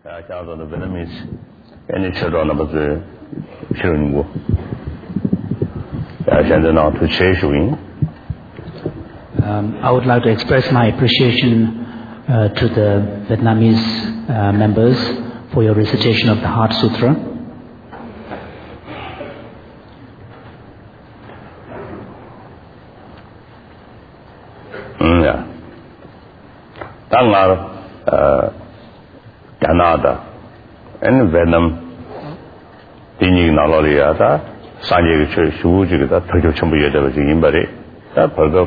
叫做的 Vietnamese， 你吃到那不是吃人过，现在呢，都吃属于。 I would like to express my appreciation to the Vietnamese members for your recitation of the Heart Sutra. Yeah. 当然，加拿大，Vietnam， 第二个拿到的呀，他三个去修这个，他退休全部也得这个100的，他跑到，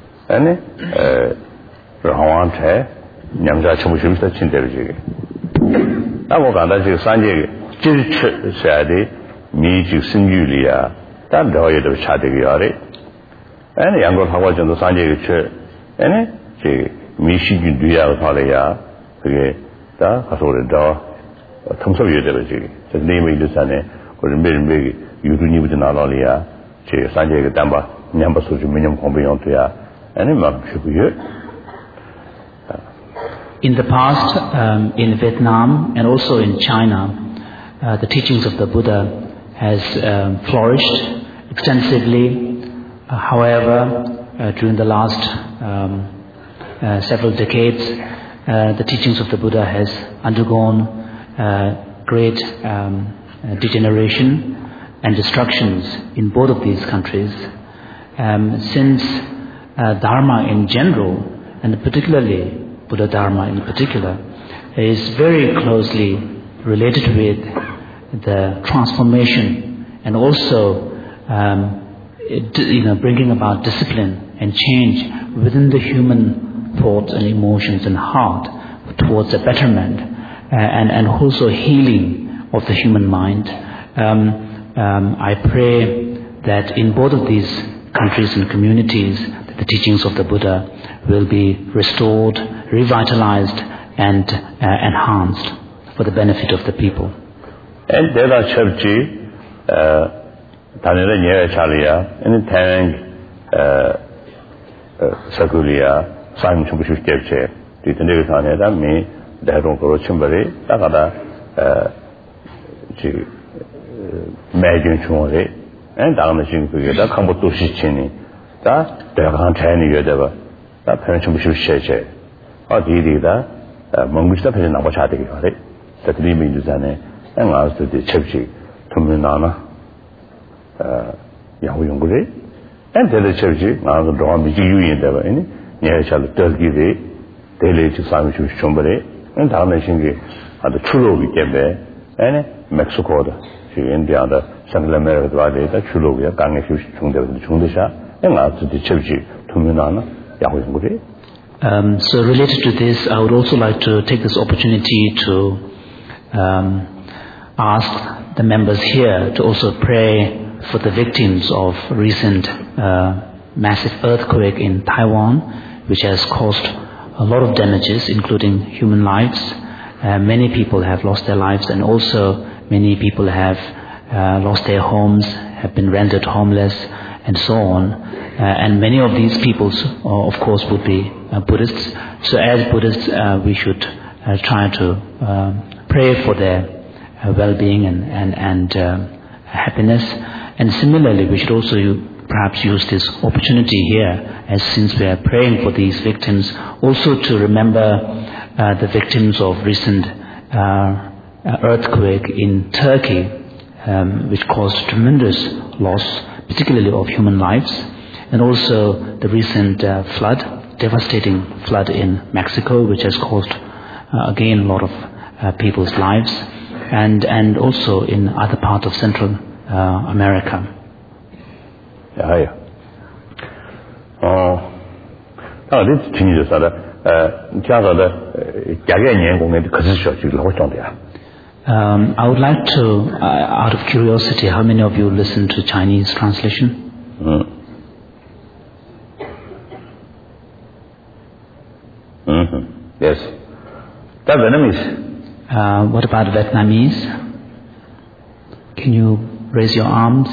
然后完才两家全部修的清得这个。那我感到这个三个就是吃下的米就生育里啊，但了也都差这个样的。两个他我讲到三个吃，这米细菌对呀，他的呀，这个。他说的到通宵也得了这个，这内面就是呢，或者每个有时你不就拿到了呀，这三节个单吧，2把数据没人旁边用对呀，嘛是不有。 In the past, in Vietnam and also in China, the teachings of the Buddha has flourished extensively. However, during the last several decades, the teachings of the Buddha has undergone great degeneration and destructions in both of these countries. Since Dharma in general, and particularly Buddha Dharma in particular, is very closely related with the transformation and also bringing about discipline and change within the human thoughts and emotions and heart towards a betterment and also healing of the human mind. I pray that in both of these countries and communities, that the teachings of the Buddha will be restored, revitalized, and enhanced for the benefit of the people. And there are churches, Tanera Nyaya Chalia, and Tang Sakulia. 사임 좀 보실 때 뒤에 산에다 미 대동 거로 침벌이 다가다 지 매진 중원에 다음에 지금 그게다 강보 도시 진이 다 대강 차이는 여대가 다 편한 좀 보실 때 어디디다 몽구스다 편에 나와 차 되게 그래 그들이 민주산에 나와서 때 첩지 통면나나 야후 연구를 엔데르 첩지 나도 더 미지 유인되고 아니 예찰 떨기리 델레지 사무실 좀벌에 다음에 신기 아주 출로기 때문에 멕시코다 지금 인디아다 상글메르도 와데다 출로기야 강에 휴식 중대도 중대샤 나한테 첩지 투면하나 야고 연구리. So related to this, I would also like to take this opportunity to ask the members here to also pray for the victims of recent massive earthquake in Taiwan, which has caused a lot of damages, including human lives. Many people have lost their lives, and also many people have lost their homes, have been rendered homeless, and so on. And many of these peoples, of course, would be Buddhists. So as Buddhists, we should try to pray for their well-being and happiness. And similarly, we should also perhaps use this opportunity here, as since we are praying for these victims, also to remember the victims of recent earthquake in Turkey, which caused tremendous loss, particularly of human lives, and also the recent devastating flood in Mexico, which has caused again a lot of people's lives, and also in other parts of Central America. I would like to, out of curiosity, how many of you listen to Chinese translation? Yes. That's Vietnamese. What about Vietnamese? Can you raise your arms?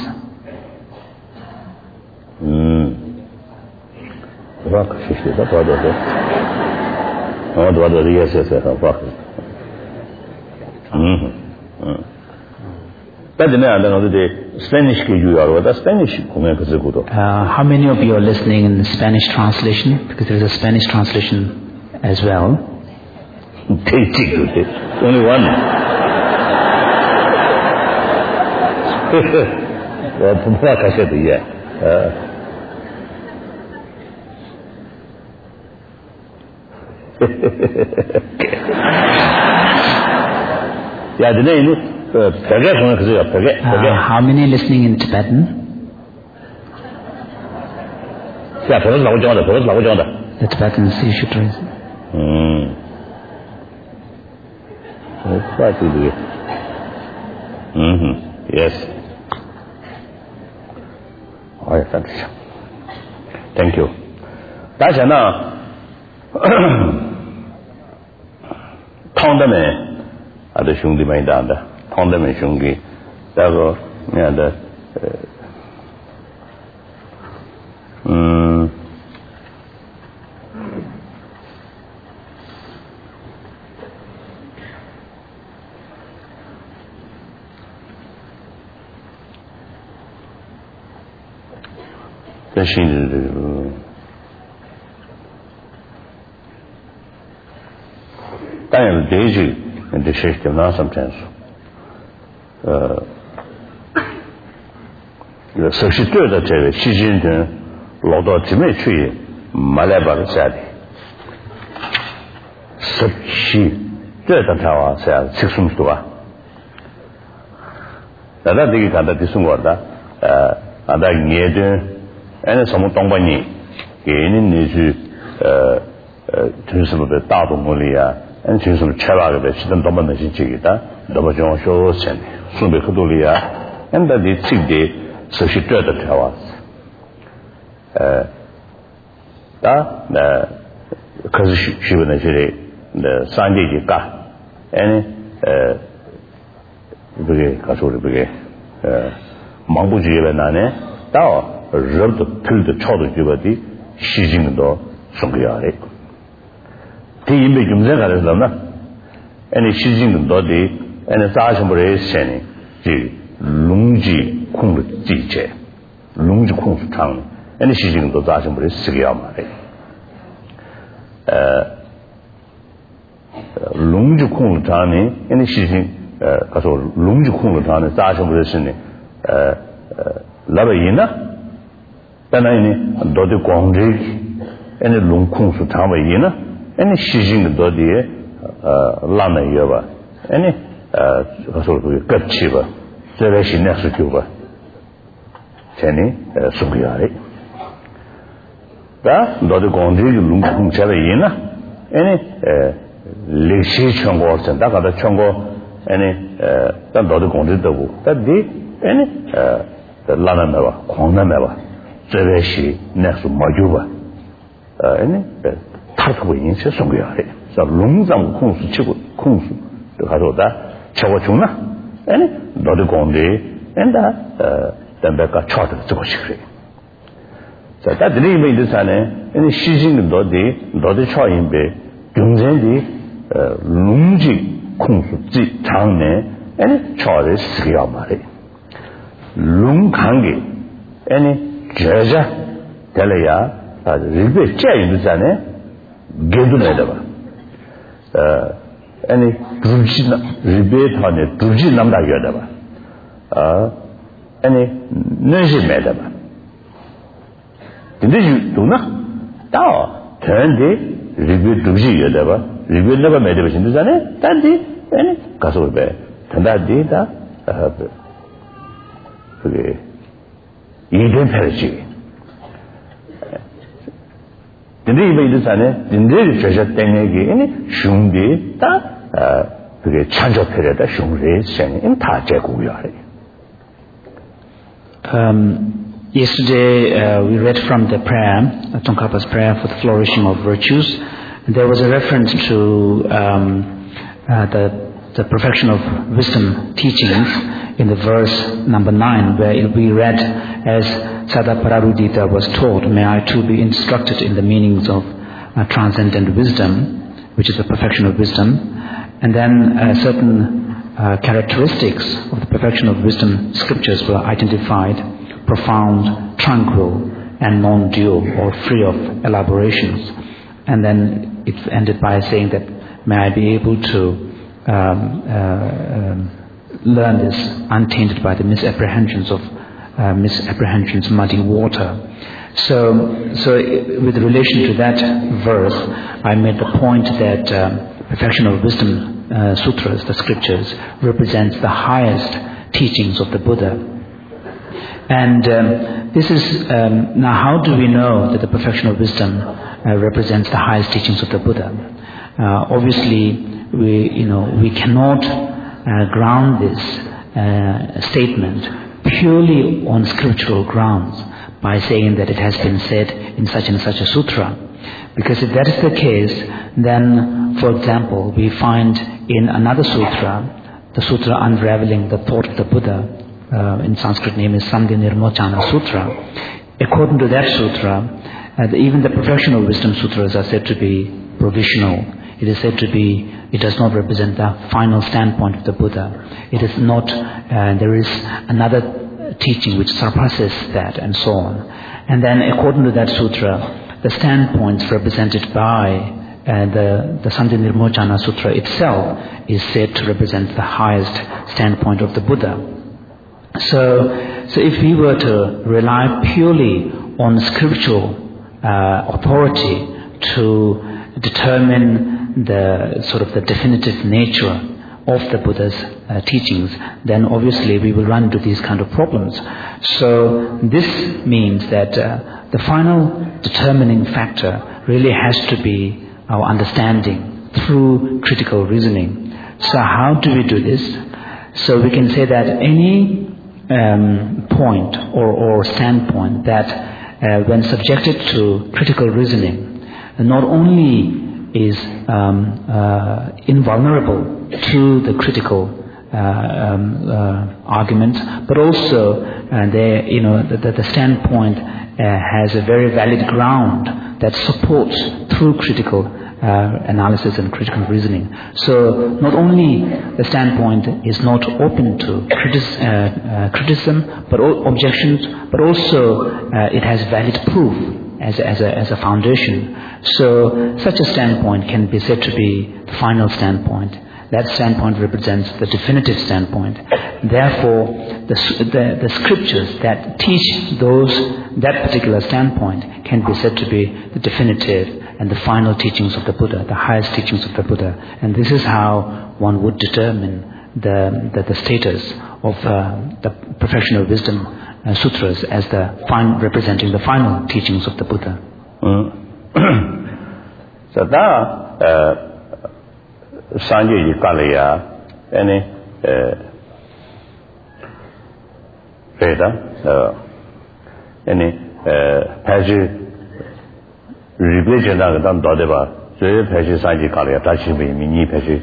But the Spanish Spanish how many of you are listening in the Spanish translation? Because there is a Spanish translation as well. Only one. How many listening in Tibetan? The Tibetans, you should raise it. Yes. Thank you. That's enough. Ada shungdi mai danda thonda me shungi dago me da and the system now sometimes the substitute that Xi Jinping Lord Timothy Malabar said Xi the Tawa said 6 months to that the kind of this one and I need and some Tongbani in to some of the Tadumulia and choose some Chavaga, she don't dominate Chigita, Dobajon shows and Sumbe Kudulia, and that the 6 day, so she tried to tell us. Because she would actually the Sunday Jika, and Mambuji Nane, Tao, rubbed the pill the child of Jibati, Shijing the Sungiari. The image of Zenga and a Shijing Dodi and a Tajambre Seni, Lungji Kung Jiche, Lungji Kung Tang, and a Shijing the Tajambre Sigama. Lungji Kung Tani, and a Shijing Lungji Kung Tani, Tajambre Seni, Labayina, Penani, Dodi Gwangji, and a Lung Kung Tamaina. Any Shijing Dodi Lana Yova, any sort of Gachiva, Zereshi Nesukuva, Tenny Sugiari. That Dodi Gondi Lung Chavina, any Lishi Chongos and Dakata Chongo, any Dodi Gondi Dobu, that be any Lana Neva, Kona Neva, Zereshi Nesu Majuva, any. 타르트고인 세송이야래. 자, 롱장 공수 치고 공수 가서다 쳐고중나. 아니, 너도 공대 엔다 담배가 쳐도 저거 싶어. 자, 다들이 이메일산에 아니 시진도 너도 쳐인배 경쟁이 롱지 공수지 장내 아니 쳐를 쓰기야 말이. 롱 관계 아니 저자 될래야 리베 짜인도잖아요. Gedunedaba. Any Drujina, rebate on a Drujinamda Yodaba. Any Nazi Medaba. Did you do not? Now, turn the rebate Druji Yodaba, rebate never made a vision to Zane, that did any Kasobe. Tanda data, Eden Perici. Dinde 이메일도 사네. 딘데 저저 땡에게 이니 슝디 다 그게 찬조패려다 슝레 생인 다 제고야. Yesterday we read from the prayer, Tsongkhapa's prayer for the flourishing of virtues. And there was a reference to the perfection of wisdom teachings in the verse number 9, where it will be read as Sada Pararudita was taught, may I too be instructed in the meanings of transcendent wisdom, which is the perfection of wisdom. And then certain characteristics of the perfection of wisdom scriptures were identified: profound, tranquil, and non-dual, or free of elaborations. And then it ended by saying that, may I be able to learn this untainted by the misapprehensions muddy water. So with relation to that verse, I made the point that perfection of wisdom sutras, the scriptures, represents the highest teachings of the Buddha. And this is now, how do we know that the perfection of wisdom represents the highest teachings of the Buddha? Obviously, we cannot ground this statement purely on scriptural grounds by saying that it has been said in such and such a sutra. Because if that is the case, then, for example, we find in another sutra, the sutra unraveling the thought of the Buddha, in Sanskrit name is Sandhya Nirmochana Sutra. According to that sutra, even the perfection of wisdom sutras are said to be provisional. It is said to be, it does not represent the final standpoint of the Buddha. It is not, there is another teaching which surpasses that, and so on. And then according to that sutra, the standpoints represented by the Sandhya Nirmochana Sutra itself is said to represent the highest standpoint of the Buddha. So if we were to rely purely on scriptural authority to determine the sort of the definitive nature of the Buddha's teachings, then obviously we will run into these kind of problems. So this means that the final determining factor really has to be our understanding through critical reasoning. So how do we do this? So we can say that any point or standpoint that when subjected to critical reasoning not only is invulnerable to the critical arguments, but also the standpoint has a very valid ground that supports through critical analysis and critical reasoning. So not only the standpoint is not open to criticism, but objections, but also it has valid proof as a foundation. So such a standpoint can be said to be the final standpoint. That standpoint represents the definitive standpoint. Therefore, the scriptures that teach that particular standpoint can be said to be the definitive and the final teachings of the Buddha, the highest teachings of the Buddha. And this is how one would determine the status of the perfection of wisdom sutras as representing the final teachings of the Buddha. So that Sanjay Kalaya, any Veda, any Paji religion that done Dodeba, so Paji Sanjay Kalaya, Tachi Mini Paji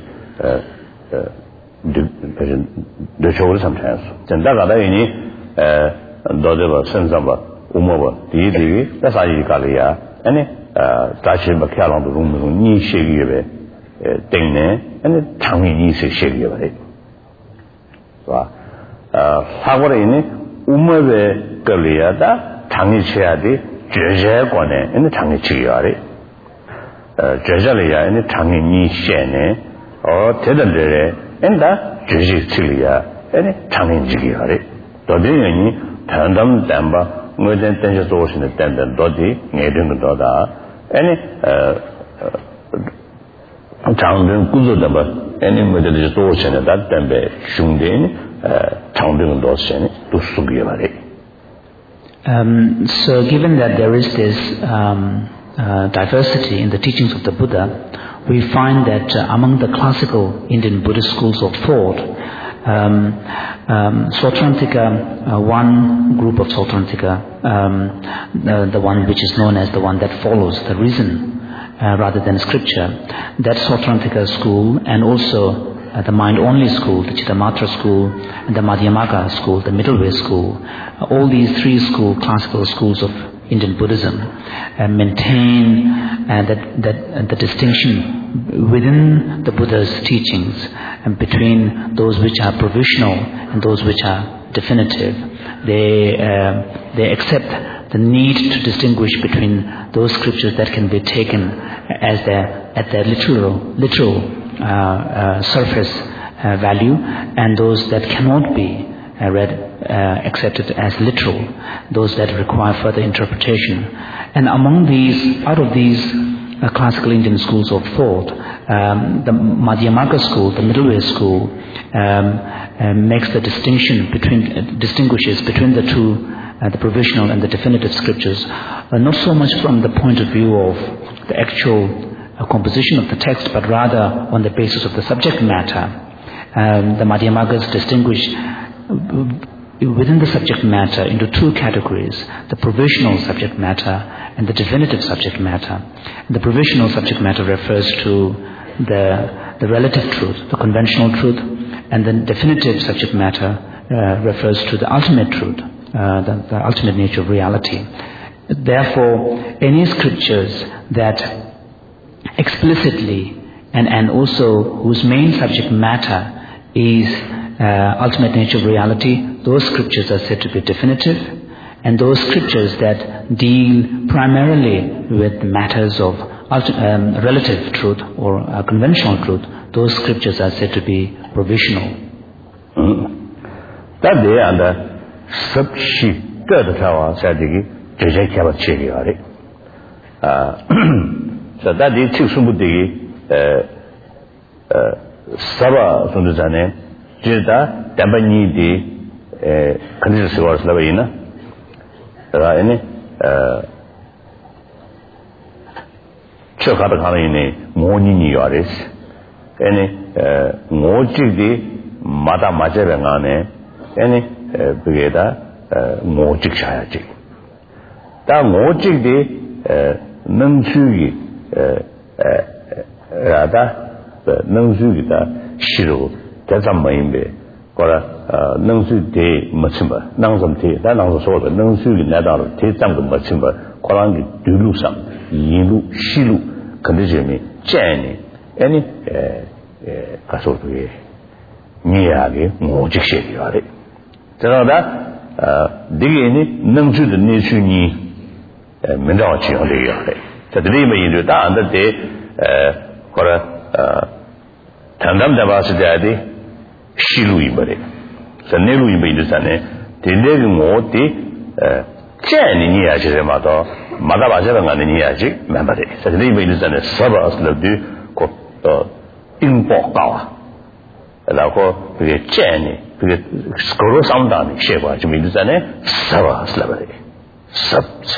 the show sometimes. Then that other any Dodeba, Sensamba, Umova, the that's Sanjay Kalaya, any Tachi Bakalan, the room, Ni Shigi. Dane and Tangi is a shaggy. How in Umawe Galiada, Tangi Chiadi, Jeja in the Tangi Chiari, Jejalia in the Tangi Ni Shene, or Tedandere, and the Jeji Cilia, and the Tangi Jigiari. Dodini, Tandam Damba, Mudan Tenjas Ocean attendant Dodi, Nading Doda, any Changdeng Guzodaba, any model Dorsen at that time, Shungdin, Changdeng Dorsen to Sugivari. So given that there is this diversity in the teachings of the Buddha, we find that among the classical Indian Buddhist schools of thought, Sautrantika, one group of Sautrantika, the one which is known as the one that follows the reason, rather than scripture, that Sautrantika school, and also the mind-only school, the Chittamatra school, and the Madhyamaka school, the middle way school, all these three classical schools of Indian Buddhism maintain that the distinction within the Buddha's teachings and between those which are provisional and those which are definitive. They accept the need to distinguish between those scriptures that can be taken as their literal surface value, and those that cannot be accepted as literal, those that require further interpretation. And out of these classical Indian schools of thought, the Madhyamaka school, the middle way school, makes the distinguishes between the two, the provisional and the definitive scriptures, not so much from the point of view of the actual composition of the text, but rather on the basis of the subject matter. The Madhyamakas distinguish within the subject matter into two categories: the provisional subject matter and the definitive subject matter. The provisional subject matter refers to the relative truth, the conventional truth, and the definitive subject matter refers to the ultimate truth, the ultimate nature of reality. Therefore, any scriptures that explicitly and also whose main subject matter is ultimate nature of reality, those scriptures are said to be definitive, and those scriptures that deal primarily with matters of relative truth or conventional truth, those scriptures are said to be provisional. That they are the subshi third tower said the so that is two sumudi Saba Sunduzane, Jida, Dabani de Kanisa Sivar Slavina, Raini, Chokatakamini, Moni Yoris, any Moji de Mata Majarangane, any Brigada, Mojik Shayaji. That Mojik de Nunsugi Rada. Nangsugi Shiro, that's a maimbe, or a Nangsu de Machimba, Nangsam tea, that Nangsa sort of Nangsugi Nadal, Tate Tam Machimba, Korangi, Dulusam, Yilu, Shilu, Kandijimi, Chani, any Kasotu, Niagi, Mojik Shady. So that Digini, Nangsu the Nishuni, Mendachi on the yard. So the name in the down that day, for a Tandam Davasadi, Shilu Ibari. So Nelu Ibidusane, the living Moti, Chani Niaji, Madavajanga Niaji, Mamadi. So the Ibidusane, Sabas Ladu, Impo Power. And I call the Chani, the Scroll Soundani, Sheva, Jimidusane, Sabas Labadi. Subs.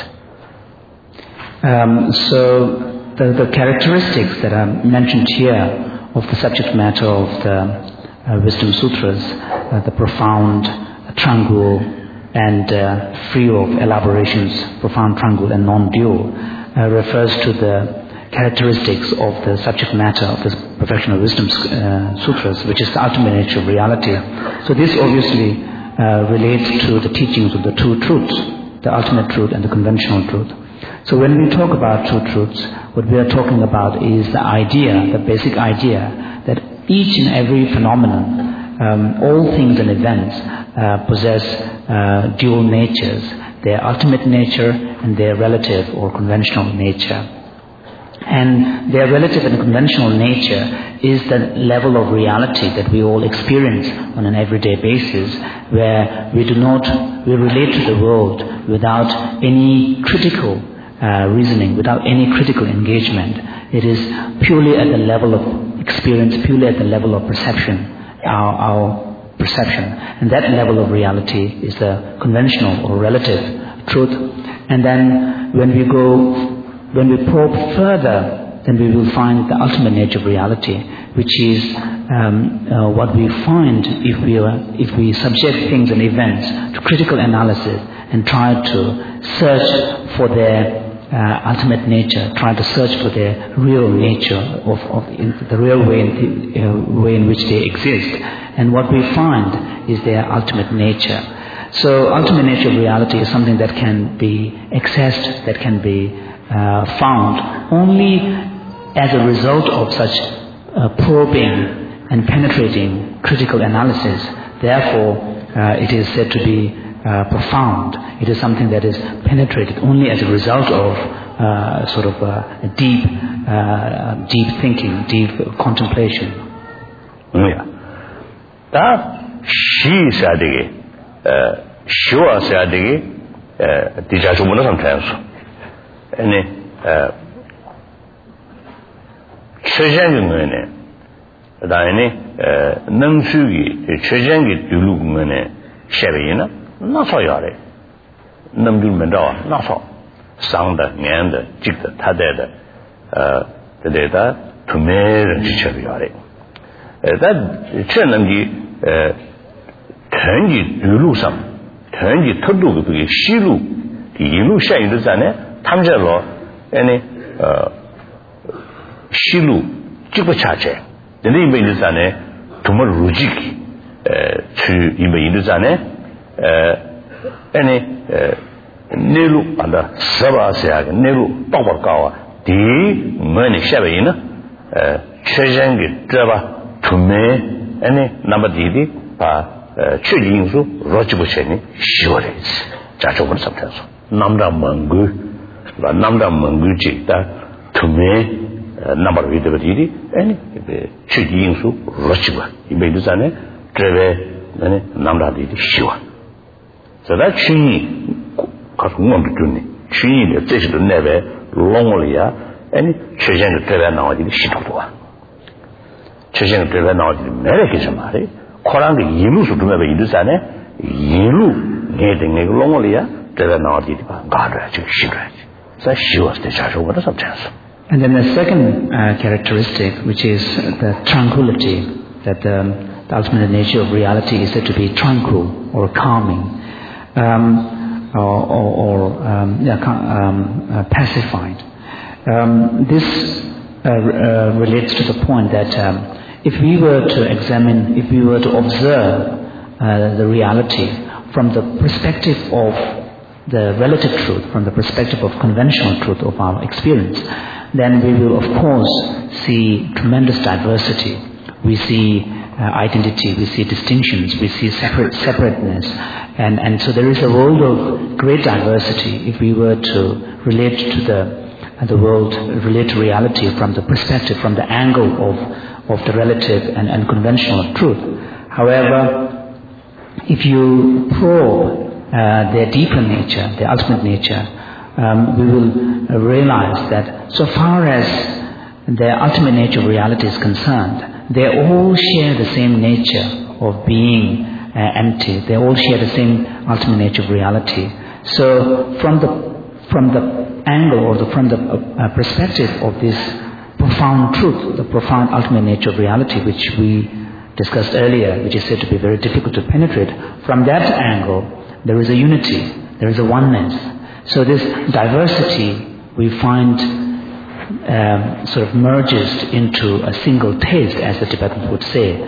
So the characteristics that are mentioned here of the subject matter of the Wisdom Sutras, the profound, tranquil, and free of elaborations, profound, tranquil, and non-dual, refers to the characteristics of the subject matter of the Perfection of Wisdom Sutras, which is the ultimate nature of reality. So this obviously relates to the teachings of the two truths, the ultimate truth and the conventional truth. So when we talk about two truths, what we are talking about is the idea, the basic idea, that each and every phenomenon, all things and events possess dual natures, their ultimate nature and their relative or conventional nature. And their relative and conventional nature is the level of reality that we all experience on an everyday basis, where we relate to the world without any critical reasoning, without any critical engagement. It is purely at the level of experience, purely at the level of perception, our perception. And that level of reality is the conventional or relative truth. And then when we probe further, then we will find the ultimate nature of reality, which is what we find if we subject things and events to critical analysis and try to search for their ultimate nature, try to search for their real nature of the real way in which they exist. And what we find is their ultimate nature. So ultimate nature of reality is something that can be accessed, that can be found only as a result of such probing and penetrating critical analysis. Therefore, it is said to be profound. It is something that is penetrated only as a result of deep thinking, deep contemplation. Yeah. That she said sure said teacher sometimes. And 최장경에 다음에 능수기 최장기 둘루군에 셔베이나 나서야래 남줄면도 나서 상다 년다 직다 타대다 그대다 투매를 지쳐야래 다 최능기 전기 둘루상 전기 터도그 그게 시루 이루 샤이르잖아요 탐절로 아니 시루 찍어차제 근데 이메일잖아요 정말 로직이 그 이메일잖아요 아니 내로 안다 서바세하게 내로 빡빡가와 디 뭐니 샤베이나 최장기 잡아 투매 아니 나머지디 바 최인수 로치부체니 시월에 자초를 잡혀서 남자 멍구지다 투매 number of the and Chigi Insu Rochiba. You may do Zane, Treve, Namda di Shiva. So that Chini Kasumon Tuni, Chini, the Tish to Neve, Longolia, and Chijan Treve now di Shitua. Chijan Treve now di Merikishamari, Korang Yilu to Neve Indusane, Yilu, getting a Longolia, Treve now di Gadra, Shidra. So she was the charge over the substance. And then the second characteristic, which is the tranquility, that the ultimate nature of reality is said to be tranquil or calming, pacified. This relates to the point that if we were to examine, if we were to observe the reality from the perspective of the relative truth, from the perspective of conventional truth of our experience, then we will of course see tremendous diversity. We see identity, we see distinctions, we see separateness, and so there is a world of great diversity if we were to relate to the world, relate to reality from the perspective, from the angle of the relative and conventional truth. However, if you probe their deeper nature, their ultimate nature, we will realize that so far as the ultimate nature of reality is concerned, they all share the same nature of being empty. They all share the same ultimate nature of reality. So from the angle or from the perspective of this profound truth, the profound ultimate nature of reality, which we discussed earlier, which is said to be very difficult to penetrate, from that angle there is a unity, there is a oneness. So this diversity we find sort of merges into a single taste, as the Tibetans would say,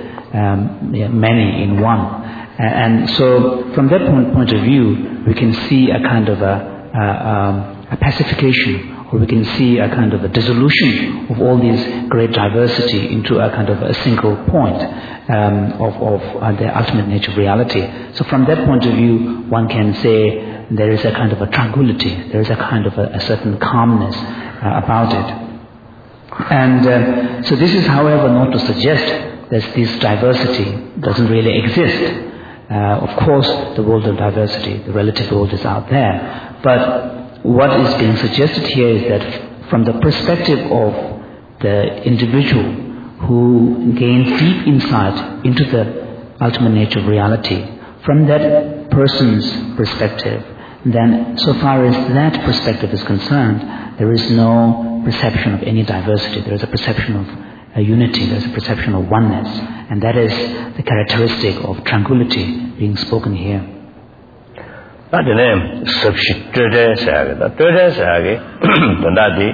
many in one. And so from that point of view, we can see a kind of a pacification, or we can see a kind of a dissolution of all these great diversity into a kind of a single point of the ultimate nature of reality. So from that point of view, one can say there is a kind of a tranquility, there is a kind of a certain calmness about it. And so this is, however, not to suggest that this diversity doesn't really exist. Of course, the world of diversity, the relative world is out there. But what is being suggested here is that from the perspective of the individual who gains deep insight into the ultimate nature of reality, from that person's perspective, then so far as that perspective is concerned, there is no perception of any diversity. There is a perception of a unity, there is a perception of oneness, and that is the characteristic of tranquility being spoken here. That's the name, substitute Saga. Third Saga, Tandadi,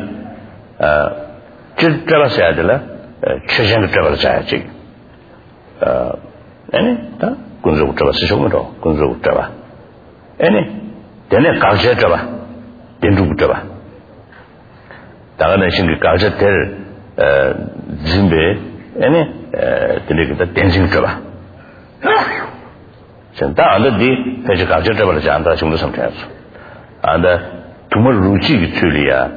Chitra Sadala, Cheshan Travel Sachi. Any? Kunzu Trava Sishomoto, Kunzu Trava. Any? Then a culture Trava, Dendu Trava. Dagana Shingi culture tell Zimbe, 되게 그 댄싱 줘봐. 진짜 안데디 대체 가져 잡을 줄 안다 정도 상태였어. 안데 정말 루치기 줄이야.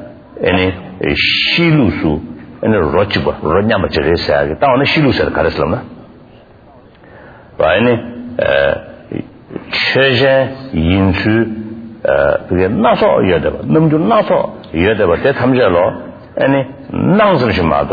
시루수 로치바 로냐마 제레사게 다운의 시루스를 가르쳤나? 와이네 최제 인수 그게 나서 여대 봐. 너무 좀 나서 여대 봐. 대 탐절로 낭스르시마도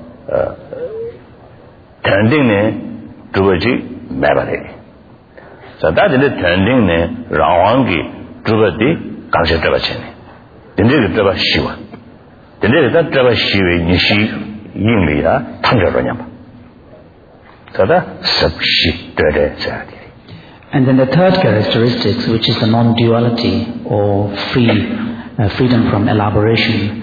텐딩네 두버지 매바래. 자, 다들 텐딩네 라왕기 두버디 강세 들어가지네. 근데 들어가 쉬워. 근데 들어가 쉬워 니시 인리야 탐절로냐 봐. 자다 섭시 되래 자디. And then the third characteristic, which is the non-duality or freedom from elaboration.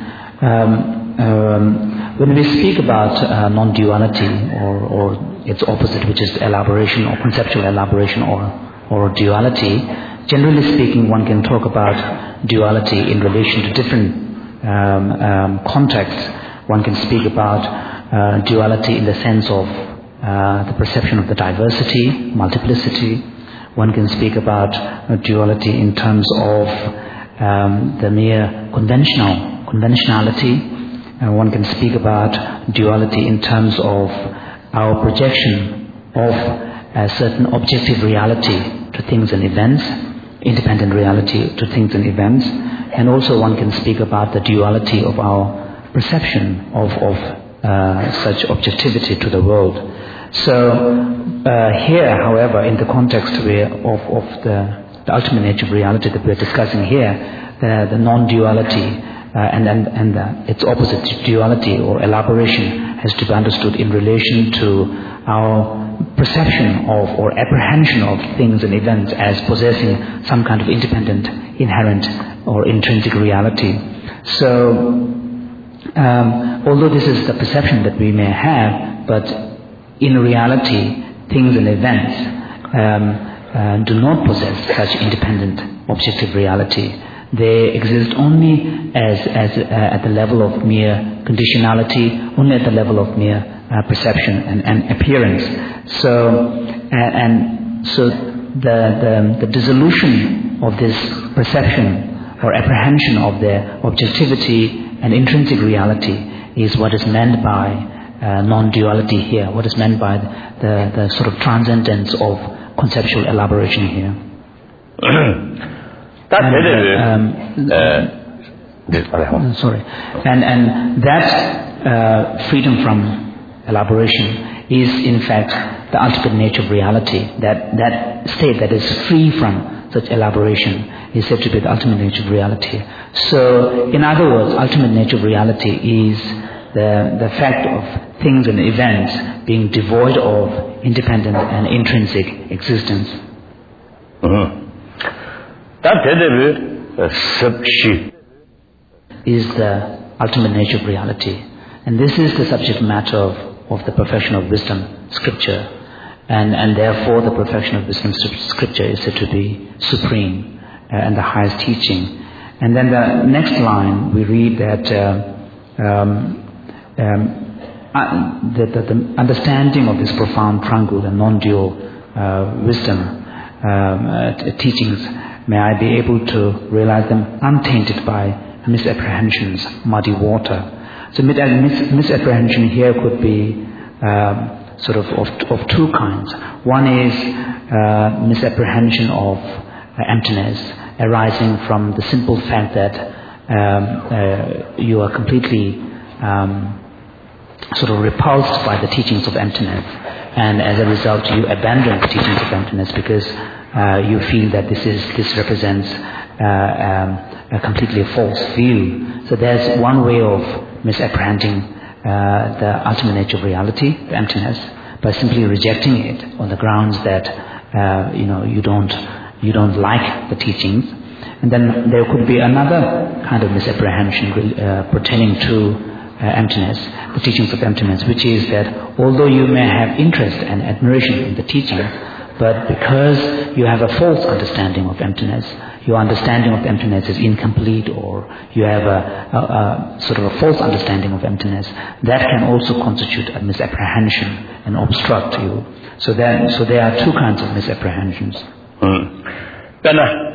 When we speak about non-duality or its opposite, which is elaboration or conceptual elaboration or duality, generally speaking, one can talk about duality in relation to different contexts. One can speak about duality in the sense of the perception of the diversity, multiplicity. One can speak about duality in terms of the mere conventionality. One can speak about duality in terms of our projection of a certain objective reality to things and events, independent reality to things and events, and also one can speak about the duality of our perception of such objectivity to the world. So here, however, in the context of the ultimate nature of reality that we're discussing here, the non-duality and its opposite, duality or elaboration, has to be understood in relation to our perception of or apprehension of things and events as possessing some kind of independent, inherent or intrinsic reality. So, although this is the perception that we may have, but in reality, things and events do not possess such independent, objective reality. They exist only as at the level of mere conditionality, only at the level of mere perception and appearance. So, the dissolution of this perception or apprehension of their objectivity and intrinsic reality is what is meant by non-duality here, what is meant by the sort of transcendence of conceptual elaboration here. And that freedom from elaboration is in fact the ultimate nature of reality. That state that is free from such elaboration is said to be the ultimate nature of reality. So, in other words, ultimate nature of reality is the fact of things and events being devoid of independent and intrinsic existence. That is the ultimate nature of reality. And this is the subject matter of the perfection of wisdom, scripture. And therefore the perfection of wisdom, scripture is said to be supreme and the highest teaching. And then the next line we read that the understanding of this profound, tranquil and non-dual wisdom teachings, may I be able to realize them untainted by misapprehensions, muddy water. So misapprehension here could be sort of two kinds. One is misapprehension of emptiness arising from the simple fact that you are completely sort of repulsed by the teachings of emptiness, and as a result you abandon the teachings of emptiness because you feel that this represents a completely false view. So there's one way of misapprehending the ultimate nature of reality, the emptiness, by simply rejecting it on the grounds that you don't like the teachings. And then there could be another kind of misapprehension pertaining to emptiness, the teachings of emptiness, which is that although you may have interest and admiration in the teaching, But because you have a false understanding of emptiness, your understanding of emptiness is incomplete, or you have a sort of a false understanding of emptiness, that can also constitute a misapprehension and obstruct you. So there are two kinds of misapprehensions. Then,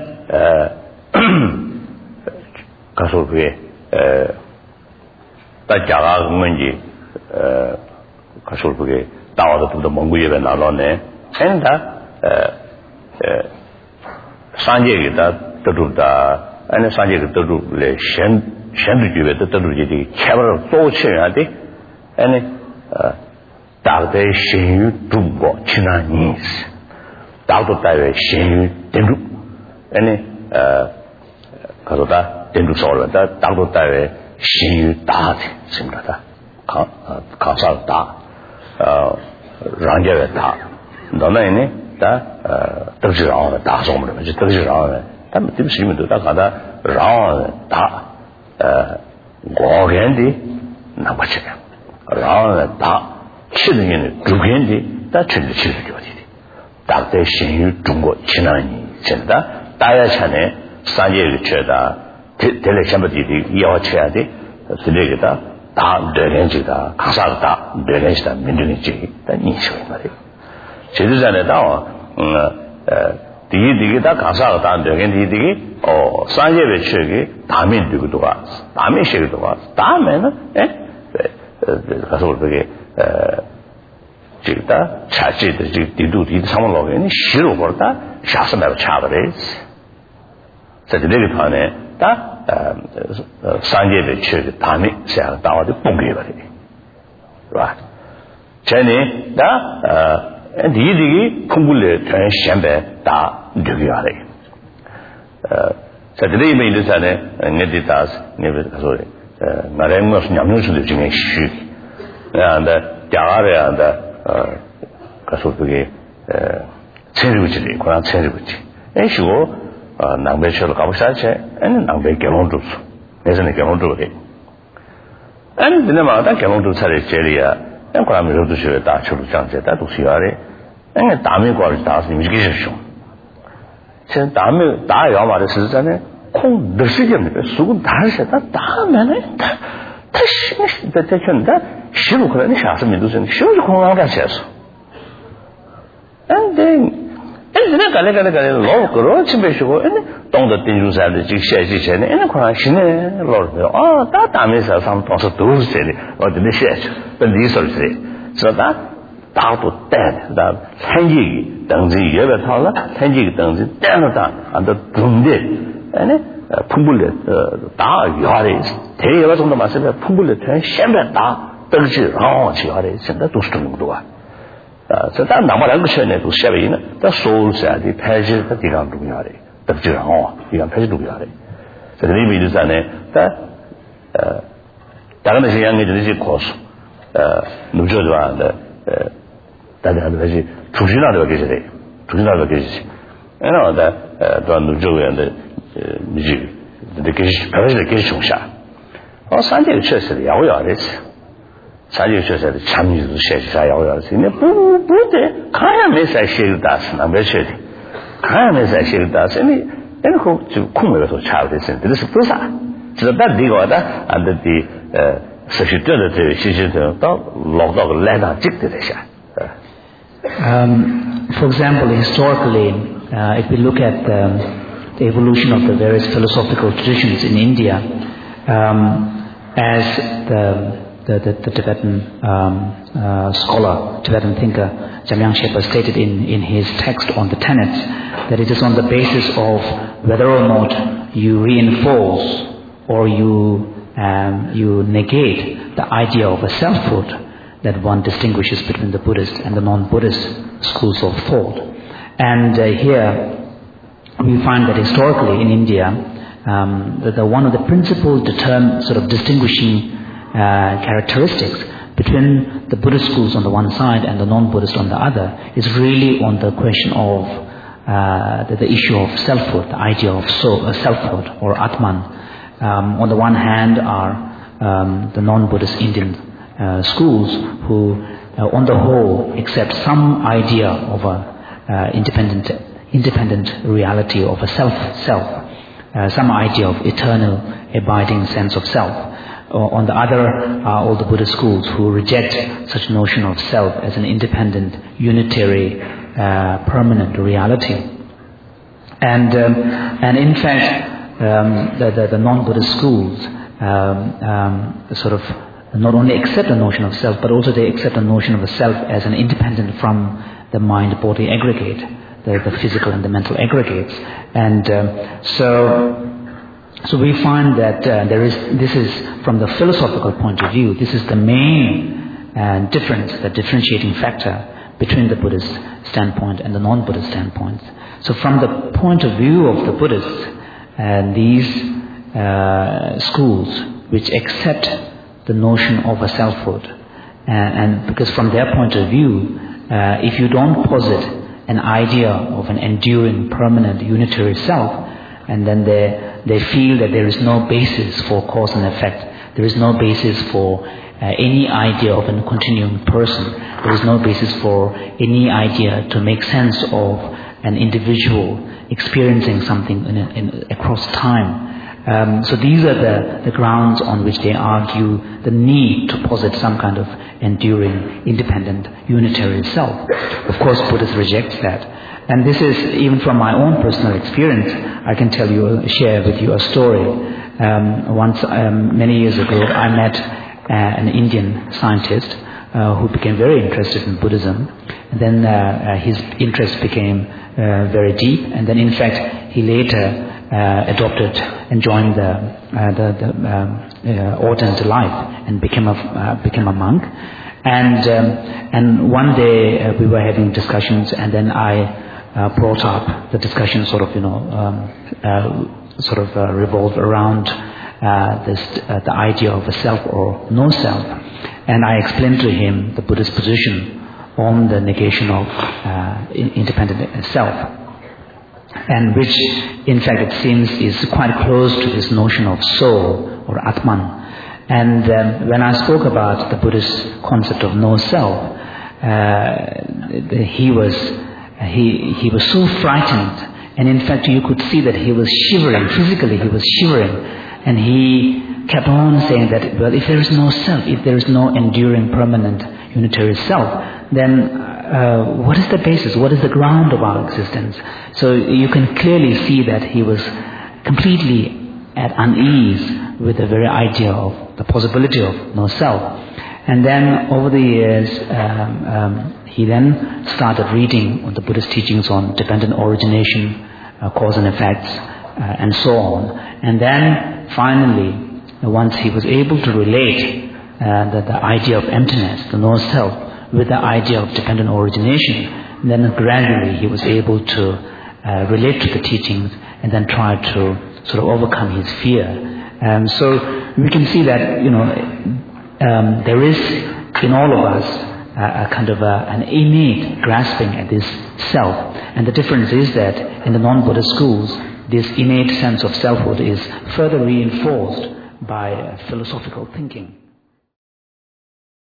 for example, historically, if we look at the evolution of the various philosophical traditions in India, as the Tibetan scholar, Tibetan thinker Jamyang Shepa stated in his text on the tenets, that it is on the basis of whether or not you reinforce or you negate the idea of a selfhood that one distinguishes between the Buddhist and the non-Buddhist schools of thought. And here we find that historically in India, one of the principal sort of distinguishing characteristics between the Buddhist schools on the one side and the non-Buddhist on the other is really on the question of the issue of selfhood, the idea of selfhood or Atman. On the one hand are the non-Buddhist Indian schools who, on the whole, accept some idea of independent reality of a self, some idea of eternal, abiding sense of self. On the other are all the Buddhist schools who reject such notion of self as an independent, unitary, permanent reality. And in fact, the non-Buddhist schools sort of not only accept the notion of self, but also they accept the notion of a self as an independent from the mind-body aggregate, the physical and the mental aggregates. And so we find that this is, from the philosophical point of view, this is the main difference, the differentiating factor between the Buddhist standpoint and the non-Buddhist standpoint. So from the point of view of the Buddhists, these schools which accept the notion of a selfhood, and because from their point of view, if you don't posit an idea of an enduring, permanent, unitary self, and then they feel that there is no basis for cause and effect, there is no basis for any idea of a continuing person, there is no basis for any idea to make sense of an individual experiencing something across time. So these are the grounds on which they argue the need to posit some kind of enduring, independent, unitary self. Of course, Buddhists reject that. And this is, even from my own personal experience, I can share with you a story. Once, many years ago, I met an Indian scientist who became very interested in Buddhism. And then his interest became very deep. And then, in fact, he later adopted and joined the ordinary life and became a monk. And one day we were having discussions, and then I brought up the discussion revolved around the idea of a self or no self. And I explained to him the Buddhist position on the negation of independent self, and which in fact it seems is quite close to this notion of soul or Atman. And when I spoke about the Buddhist concept of no self, he was so frightened, and in fact you could see that he was shivering, physically he was shivering, and he kept on saying that, well, if there is no self, if there is no enduring, permanent, unitary self, then what is the basis, what is the ground of our existence? So you can clearly see that he was completely at unease with the very idea of the possibility of no self. And then over the years, he then started reading the Buddhist teachings on dependent origination, cause and effects, and so on. And then finally, once he was able to relate the idea of emptiness, the no self, with the idea of dependent origination, then gradually he was able to relate to the teachings and then try to sort of overcome his fear. So we can see that, there is in all of us a kind of an innate grasping at this self. And the difference is that in the non-Buddhist schools, this innate sense of selfhood is further reinforced by philosophical thinking.